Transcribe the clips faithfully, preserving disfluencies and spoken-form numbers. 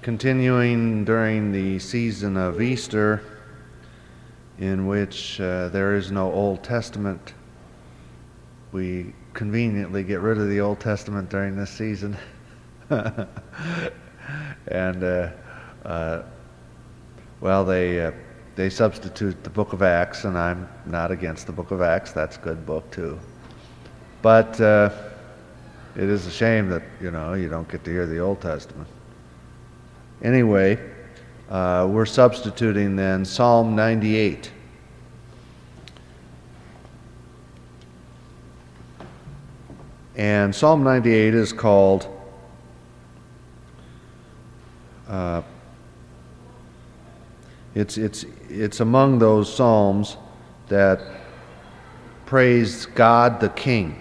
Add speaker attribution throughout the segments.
Speaker 1: continuing during the season of Easter, in which uh, there is no Old Testament. We conveniently get rid of the Old Testament during this season. and, uh, uh, well, they uh, they substitute the book of Acts, and I'm not against the book of Acts. That's a good book, too. But uh, it is a shame that, you know, you don't get to hear the Old Testament. Anyway, uh, we're substituting then Psalm ninety-eight. And Psalm ninety-eight is called uh, it's it's it's among those psalms that praise God the King.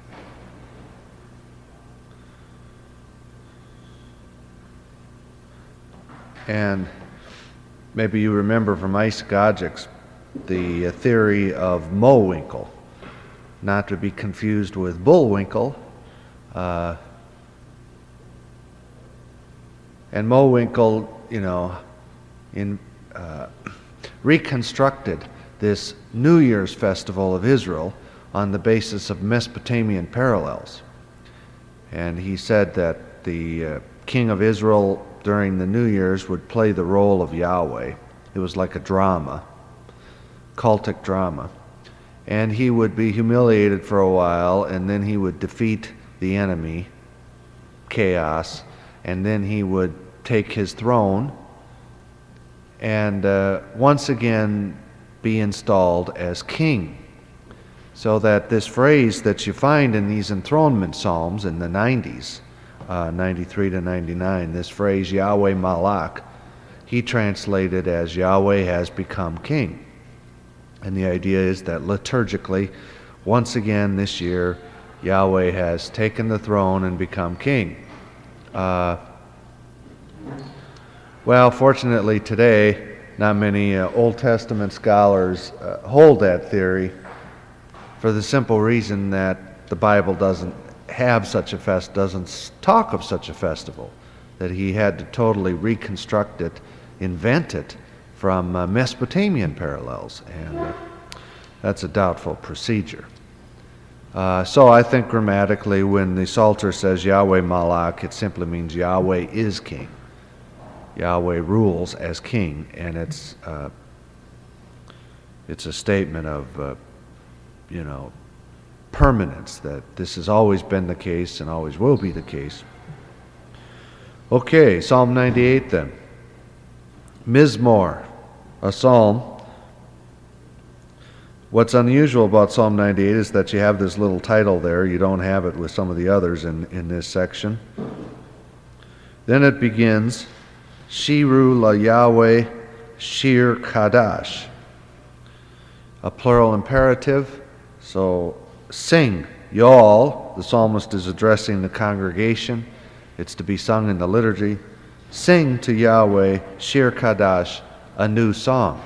Speaker 1: And maybe you remember from isagogics the theory of Mowinkle, not to be confused with Bullwinkle. Uh, and Mowinkle, you know, in uh, reconstructed this New Year's festival of Israel on the basis of Mesopotamian parallels. And he said that the uh, king of Israel during the New Year's would play the role of Yahweh. It was like a drama, cultic drama. And he would be humiliated for a while, and then he would defeat the enemy, chaos, and then he would take his throne and uh, once again be installed as king. So that this phrase that you find in these enthronement psalms in the nineties, Uh, ninety-three to ninety-nine, this phrase Yahweh Malak, he translated as Yahweh has become king. And the idea is that liturgically, once again this year, Yahweh has taken the throne and become king. Uh, well, fortunately today, not many uh, Old Testament scholars uh, hold that theory for the simple reason that the Bible doesn't have such a fest, doesn't talk of such a festival, that he had to totally reconstruct it, invent it from uh, Mesopotamian parallels, and uh, that's a doubtful procedure. Uh, so I think grammatically, when the Psalter says Yahweh Malak, it simply means Yahweh is king. Yahweh rules as king, and it's uh, it's a statement of, uh, you know, permanence, that this has always been the case and always will be the case. Okay, Psalm ninety-eight then. Mizmor, a psalm. What's unusual about Psalm ninety-eight is that you have this little title there. You don't have it with some of the others in, in this section. Then it begins, Shiru la Yahweh Shir Kadash. A plural imperative, so sing, y'all. The psalmist is addressing the congregation. It's to be sung in the liturgy. Sing to Yahweh, Shir Kadash, a new song.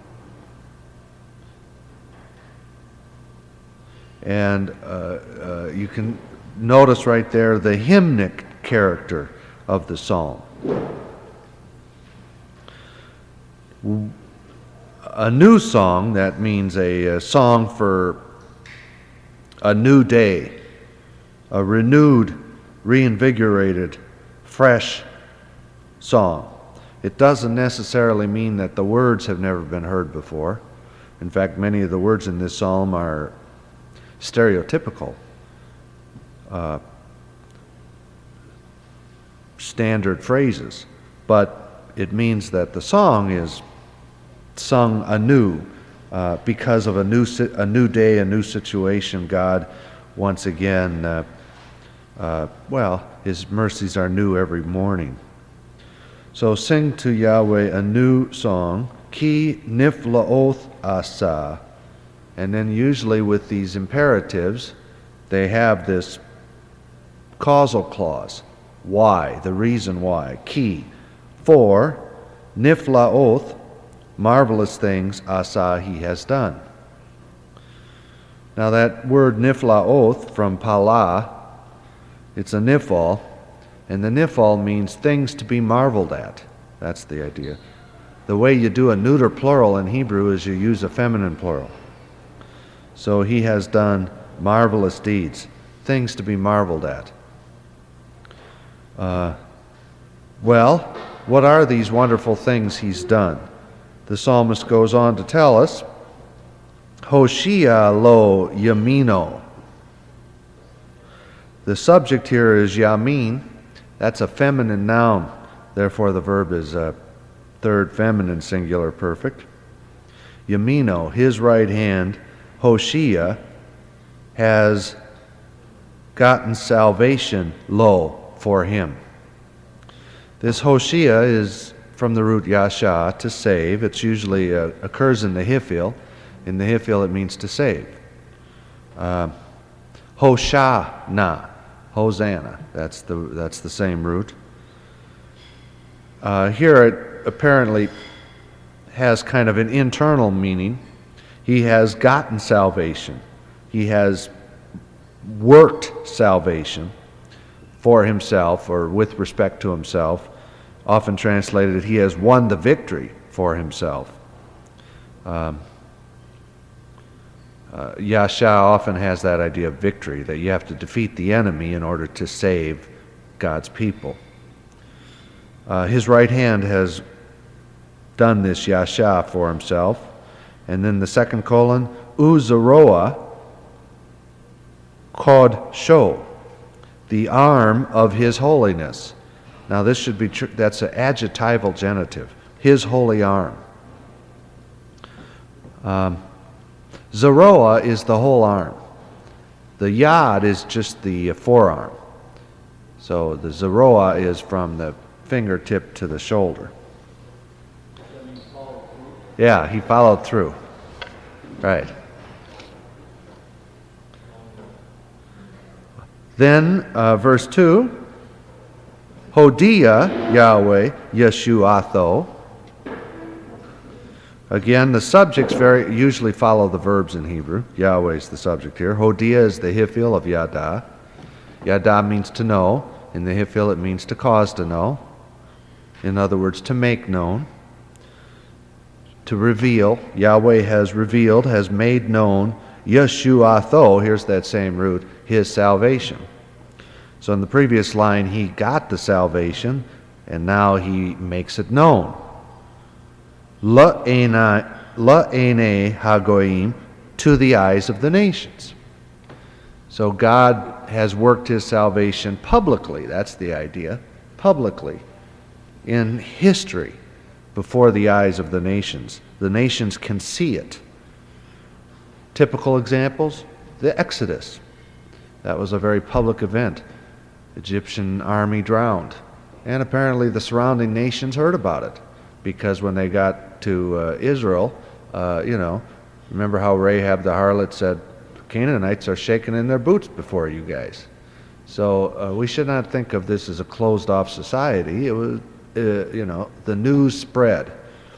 Speaker 1: And uh, uh, you can notice right there the hymnic character of the psalm. A new song, that means a, a song for a new day, a renewed, reinvigorated, fresh song. It doesn't necessarily mean that the words have never been heard before. In fact, many of the words in this psalm are stereotypical, uh, standard phrases, but it means that the song is sung anew. Uh, because of a new si- a new day, a new situation, God once again, uh, uh, well, His mercies are new every morning. So sing to Yahweh a new song, Ki niflaoth asa. And then usually with these imperatives, they have this causal clause. Why? The reason why. Ki. For niflaoth, marvelous things, asa, he has done. Now that word niflaoth from pala, it's a nifal, And the Niphal means things to be marveled at. That's the idea. The way you do a neuter plural in Hebrew is you use a feminine plural. So he has done marvelous deeds, things to be marveled at. Uh, well, what are these wonderful things he's done? The psalmist goes on to tell us, Hoshia lo yamino. The subject here is yamin. That's a feminine noun. Therefore, the verb is a third feminine singular perfect. Yamino, his right hand, Hoshea, has gotten salvation, lo, for him. This Hoshea is from the root yasha, to save. It's usually uh, occurs in the Hifil. In the Hifil, it means to save. Uh, Hoshana, Hosanna. That's the that's the same root. Uh, here it apparently has kind of an internal meaning. He has gotten salvation. He has worked salvation for himself or with respect to himself. Often translated, he has won the victory for himself. Um, uh, Yasha often has that idea of victory, that you have to defeat the enemy in order to save God's people. Uh, his right hand has done this Yasha for himself. And then the second colon, Uzaroa Kod Sho, the arm of his holiness. Now this should be, tr- that's an adjectival genitive, his holy arm. Um, Zeroa is the whole arm. The Yad is just the forearm. So the Zeroa is from the fingertip to the shoulder. Yeah, he followed through. Right. Then, uh, verse two, Hodia Yahweh Yeshuatho. Again, the subjects very usually follow the verbs in Hebrew. Yahweh is the subject here. Hodia is the Hifil of Yada. Yada means to know. In the Hifil, it means to cause to know. In other words, to make known. To reveal. Yahweh has revealed, has made known, Yeshuatho, here's that same root, his salvation. So in the previous line, he got the salvation, and now he makes it known. La'ene hagoim, to the eyes of the nations. So God has worked his salvation publicly, that's the idea, publicly, in history, before the eyes of the nations. The nations can see it. Typical examples, the Exodus. That was a very public event. Egyptian army drowned. And apparently the surrounding nations heard about it, because when they got to uh, Israel, uh, you know, remember how Rahab the harlot said, Canaanites are shaking in their boots before you guys. So uh, we should not think of this as a closed-off society. It was, uh, you know, the news spread.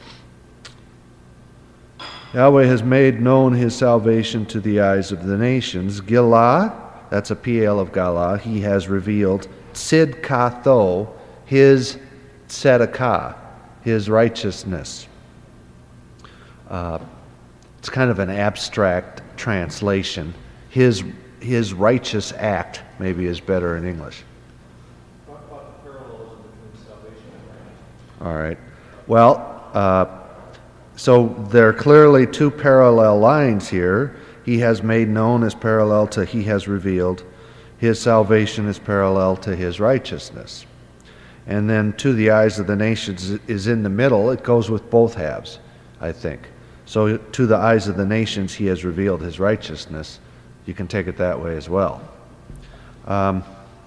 Speaker 1: Yahweh has made known his salvation to the eyes of the nations. Gilah, that's a P L of Galah, he has revealed Tzidkatho, his tzedakah, his righteousness. Uh, it's kind of an abstract translation. His, his righteous act maybe is better in English.
Speaker 2: Talk about the parallelism between salvation and righteousness.
Speaker 1: All right. Well, uh, so there are clearly two parallel lines here. He has made known is parallel to he has revealed. His salvation is parallel to his righteousness. And then to the eyes of the nations is in the middle. It goes with both halves, I think. So to the eyes of the nations he has revealed his righteousness. You can take it that way as well. Um,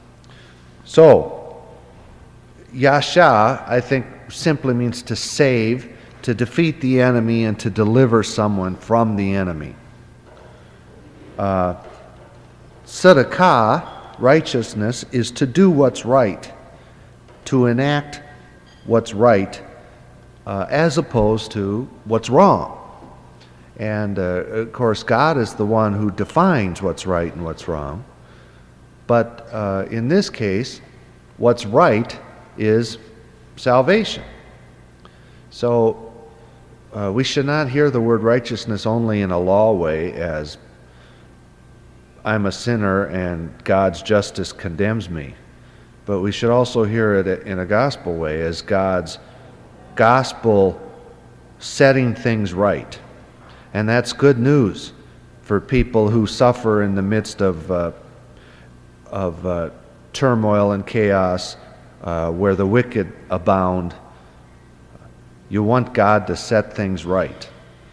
Speaker 1: so, Yasha, I think, simply means to save, to defeat the enemy, and to deliver someone from the enemy. Uh, Tzedakah, righteousness, is to do what's right, to enact what's right, uh, as opposed to what's wrong. And, uh, of course, God is the one who defines what's right and what's wrong. But uh, in this case, what's right is salvation. So uh, we should not hear the word righteousness only in a law way, as I'm a sinner and God's justice condemns me. But we should also hear it in a gospel way, as God's gospel setting things right. And that's good news for people who suffer in the midst of uh, of uh, turmoil and chaos, uh, where the wicked abound. You want God to set things right.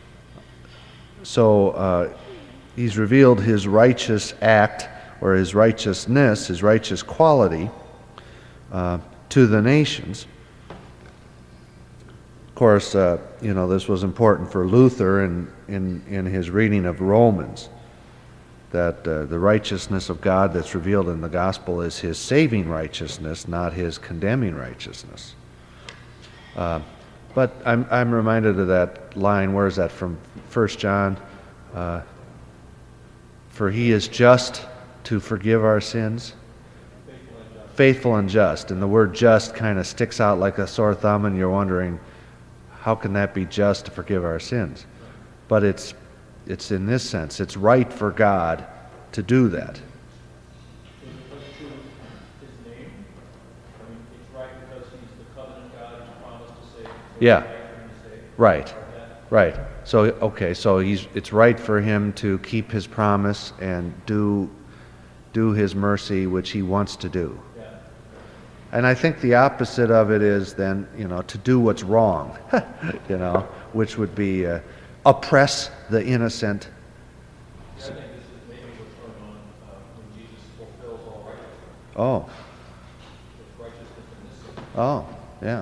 Speaker 1: So uh, he's revealed his righteous act, or his righteousness, his righteous quality, uh, to the nations. Of course, uh, you know, this was important for Luther in, in, in his reading of Romans, that uh, the righteousness of God that's revealed in the gospel is his saving righteousness, not his condemning righteousness. Uh, but I'm, I'm reminded of that line, where is that from? First John, uh, for he is just to forgive our sins.
Speaker 2: Faithful and just.
Speaker 1: Faithful and just. And the word just kind of sticks out like a sore thumb, and you're wondering, how can that be just to forgive our sins? But it's it's in this sense, it's right for God to do that.
Speaker 2: Is it put to his name? I mean, it's right because he's the covenant God, he's promised to save. So
Speaker 1: Yeah.
Speaker 2: it's right for him to save.
Speaker 1: Right.
Speaker 2: Or that.
Speaker 1: Right. So okay, so he's it's right for him to keep his promise and do do his mercy, which he wants to do.
Speaker 2: Yeah.
Speaker 1: And I think the opposite of it is then, you know, to do what's wrong, you know, which would be uh, oppress the innocent.
Speaker 2: Yeah, I think this is maybe what's going on uh, when Jesus fulfills all righteousness.
Speaker 1: Oh,
Speaker 2: There's righteousness in this sense.
Speaker 1: oh, yeah,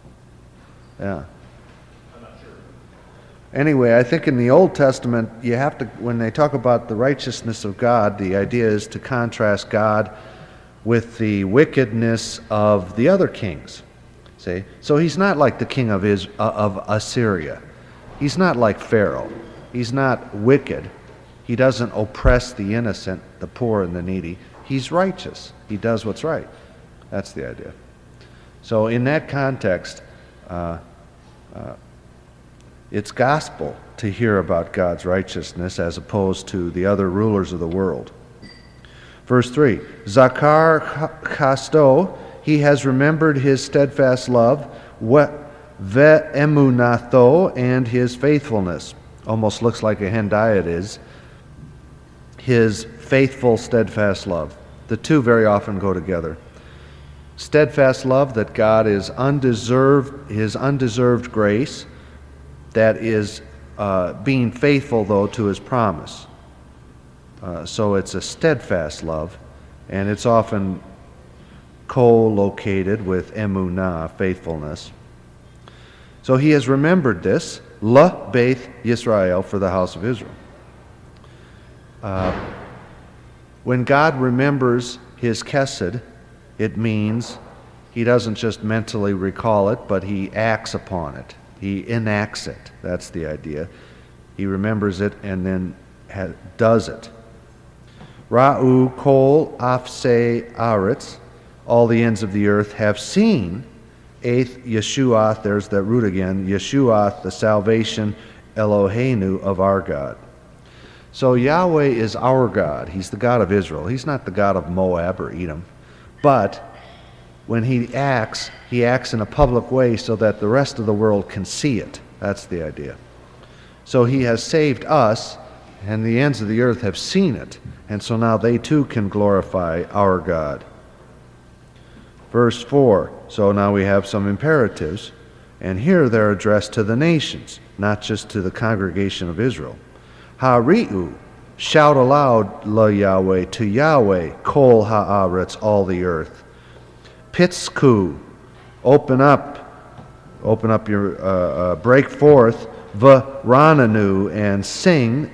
Speaker 1: yeah.
Speaker 2: I'm not sure.
Speaker 1: Anyway, I think in the Old Testament, you have to, when they talk about the righteousness of God, the idea is to contrast God with the wickedness of the other kings. See? So he's not like the king of, Is- uh, of Assyria. He's not like Pharaoh. He's not wicked. He doesn't oppress the innocent, the poor, and the needy. He's righteous. He does what's right. That's the idea. So in that context, uh, uh, it's gospel to hear about God's righteousness as opposed to the other rulers of the world. Verse three, Zakar chasto, he has remembered his steadfast love, ve'emunatho, and his faithfulness. Almost looks like a hendiad is. His faithful, steadfast love. The two very often go together. Steadfast love, that God is undeserved, his undeserved grace, that is uh, being faithful, though, to his promise. Uh, so it's a steadfast love, and it's often co-located with emunah, faithfulness. So he has remembered this, la Beit Yisrael, for the house of Israel. Uh, when God remembers his kesed, it means he doesn't just mentally recall it, but he acts upon it. He enacts it. That's the idea. He remembers it and then ha- does it. Ra'u kol afse aretz, all the ends of the earth have seen. Eighth, Yeshuath, there's that root again, Yeshuath, the salvation, Eloheinu, of our God. So Yahweh is our God. He's the God of Israel. He's not the God of Moab or Edom. But when he acts, he acts in a public way so that the rest of the world can see it. That's the idea. So he has saved us, and the ends of the earth have seen it. And so now they too can glorify our God. Verse four, so now we have some imperatives, and here they're addressed to the nations, not just to the congregation of Israel. Hari'u, shout aloud, la Yahweh, to Yahweh, kol ha'aretz, all the earth. Pitzku, open up, open up your, uh, uh, break forth, v'rananu, and sing,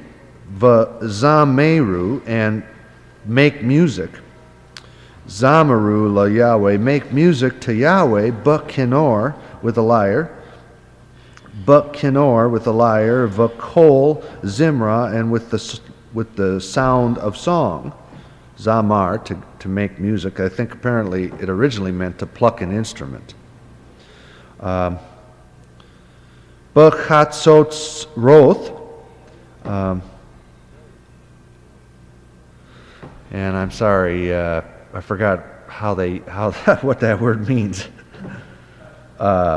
Speaker 1: v'zameru, and make music. Zamaru la Yahweh, make music to Yahweh, b'kinor, with a lyre, b'kinor, with a lyre, v'kol zimra, and with the with the sound of song. zamar, to, to make music. I think apparently it originally meant to pluck an instrument. Um, B'chatzotz roth, um, and I'm sorry, uh, I forgot how they how that, what that word means. Uh,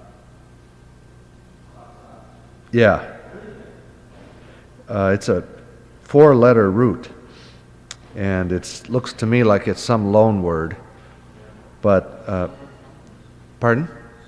Speaker 1: yeah, uh, it's a four-letter root, and it looks to me like it's some loan word. But uh, pardon?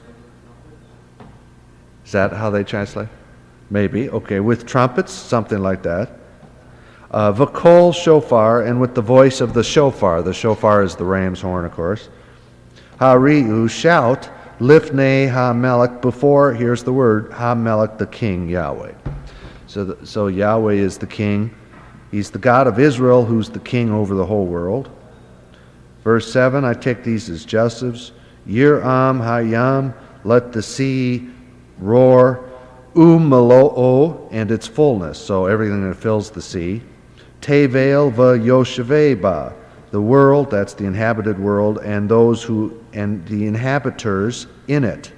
Speaker 1: Is that how they translate? Maybe. Okay, with trumpets, something like that. Uh, V'kol shofar, and with the voice of the shofar. The shofar is the ram's horn, of course. Hari'u, shout, lifnei ha-melech, before, here's the word, ha-melech, the king, Yahweh. So, the, so Yahweh is the king. He's the God of Israel, who's the king over the whole world. Verse seven, I take these as Joseph's. Yiram hayam, let the sea roar, u'melo'o, and its fullness, so everything that fills the sea. Tevel v'yoshevei ba, the world, that's the inhabited world, and those who, and the inhabiters in it.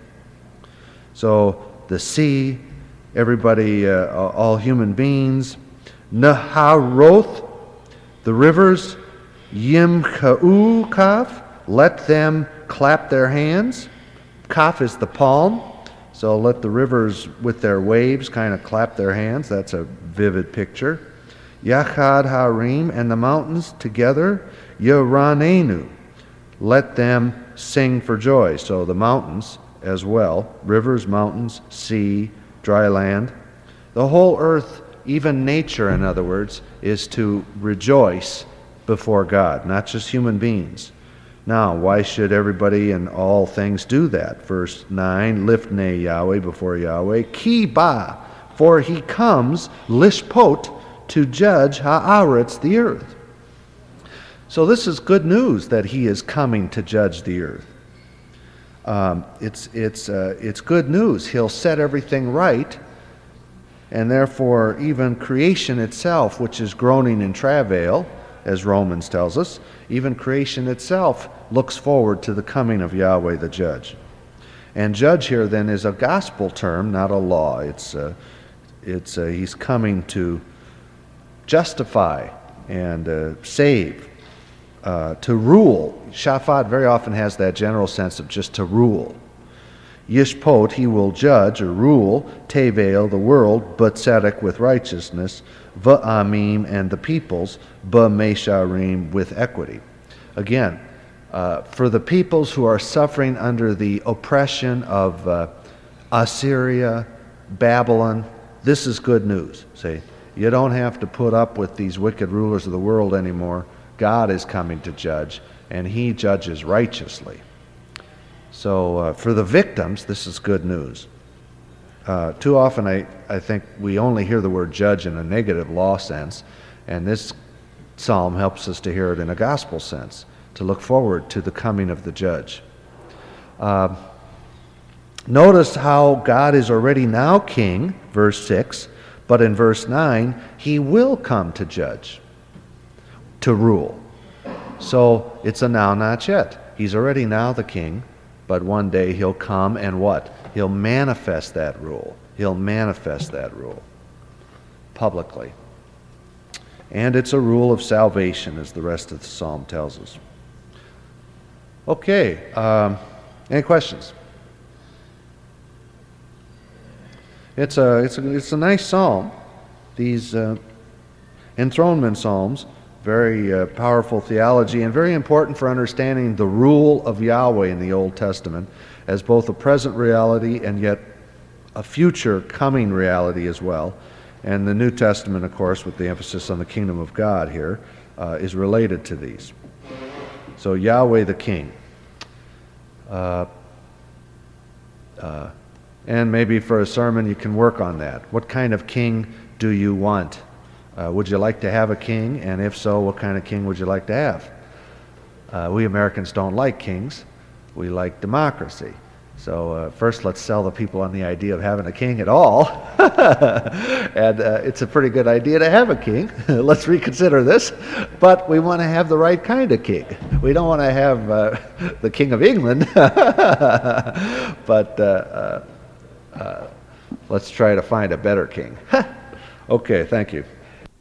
Speaker 1: So the sea, everybody, uh, all human beings. Naharoth, the rivers. Yimcha'u kaf, let them clap their hands. Kaf is the palm. So let the rivers with their waves kind of clap their hands. That's a vivid picture. Yachad harim, and the mountains together. Yeranenu, let them sing for joy. So the mountains as well. Rivers, mountains, sea, dry land. The whole earth, even nature in other words, is to rejoice before God, not just human beings. Now, why should everybody and all things do that? Verse nine, lifnei Yahweh, before Yahweh, ki ba, for he comes, lishpot, to judge ha'aretz, the earth. So this is good news that he is coming to judge the earth. Um, it's, it's, uh, it's good news. He'll set everything right, and therefore even creation itself, which is groaning in travail, as Romans tells us, even creation itself looks forward to the coming of Yahweh the judge. And judge here then is a gospel term, not a law. It's, uh, it's uh, he's coming to justify and uh, save, uh, to rule. Shaphat very often has that general sense of just to rule. Yishpot, he will judge or rule, Tevel, the world, but Tzedek with righteousness, Va'amim, and the peoples, B'mesharim, with equity. Again, uh, for the peoples who are suffering under the oppression of uh, Assyria, Babylon, this is good news. See, you don't have to put up with these wicked rulers of the world anymore. God is coming to judge, and he judges righteously. So uh, for the victims, this is good news. Uh, too often I, I think we only hear the word judge in a negative law sense, and this psalm helps us to hear it in a gospel sense, to look forward to the coming of the judge. Uh, notice how God is already now king, verse six, but in verse nine, he will come to judge, to rule. So it's a now, not yet. He's already now the king. But one day he'll come and what? He'll manifest that rule. He'll manifest that rule publicly. And it's a rule of salvation, as the rest of the psalm tells us. Okay, um, any questions? It's a, it's a, it's a nice psalm. These uh, enthronement psalms, very uh, powerful theology and very important for understanding the rule of Yahweh in the Old Testament as both a present reality and yet a future coming reality as well. And the New Testament, of course, with the emphasis on the kingdom of God here, uh, is related to these. So Yahweh the King. Uh, uh, and maybe for a sermon you can work on that. What kind of king do you want? Uh, would you like to have a king? And if so, what kind of king would you like to have? Uh, we Americans don't like kings. We like democracy. So uh, first, let's sell the people on the idea of having a king at all. And uh, it's a pretty good idea to have a king. Let's reconsider this. But we want to have the right kind of king. We don't want to have uh, the King of England. But uh, uh, uh, let's try to find a better king. Okay, thank you.